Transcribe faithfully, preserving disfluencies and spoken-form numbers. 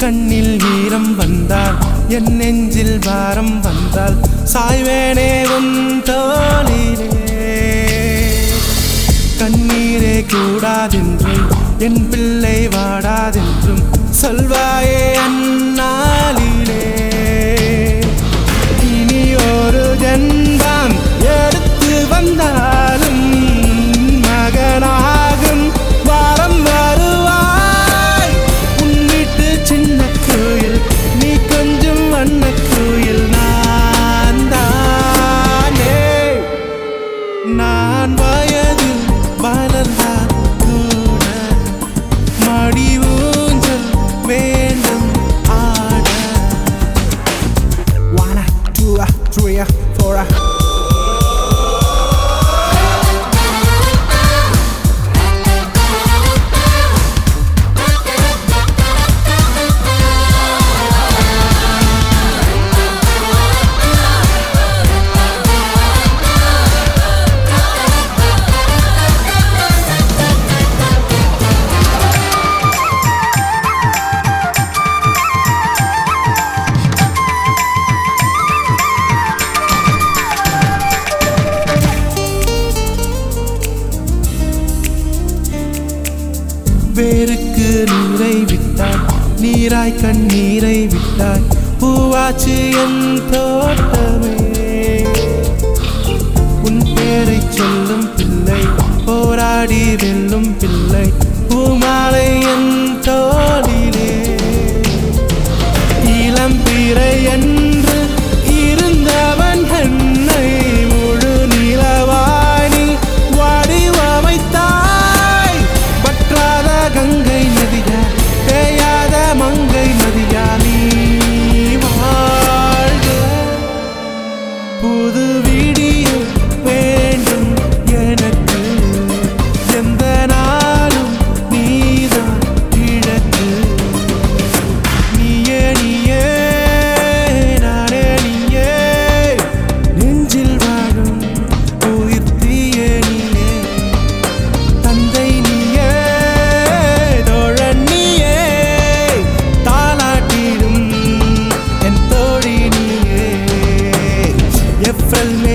கண்ணில் ஈரம் வந்தால் என் நெஞ்சில் பாரம் வந்தால் சாய்வேனே உன் தோளிலே. கண்ணீரே கூடாதென்றும் என் பிள்ளை வாடாதென்றும் சொல்வாயே அந்நாளிலே. இனி ஒரு ஜென்மம் எடுத்து வந்தாலும் மகனாகும் வாரம் வருவாய். உன் வீட்டு சின்ன கோயில் நீ கொஞ்சம் வண்ண கோயில் நான் தானே. நான் வயதில் வளர்ந்தால் கூட மடி ஊஞ்சல் வேண்டும் ஆட. One, two, three, four. வேருக்கு நீரை விட்டாய் நீராய் கண்ணீரை விட்டாய் பூவாச்சு என் தோட்டமே. உன் பேரை சொல்லும் பிள்ளை போராடி வெல்லும் பிள்ளை பூமாலை என் தோளிலே. இளம் பிறை என்று இருந்தவன் என்னை முழு நிலவாணி வடிவமைத்தாய். பற்றாத கங்கை நதியா தேயாத மங்கை நதியா நீ வாழ்க. புது விடிய வேண்டும் எனக்கு எந்த நாளும் நீதான் கிழக்கு. நீயே நீயே நானே நீயே நெஞ்சில் வாழும் உயிர் தீயே நீயே. தந்தை நீயே தோழன் நீயே தாலாட்டிடும் என் தோழி நீயே. எஃப்எல்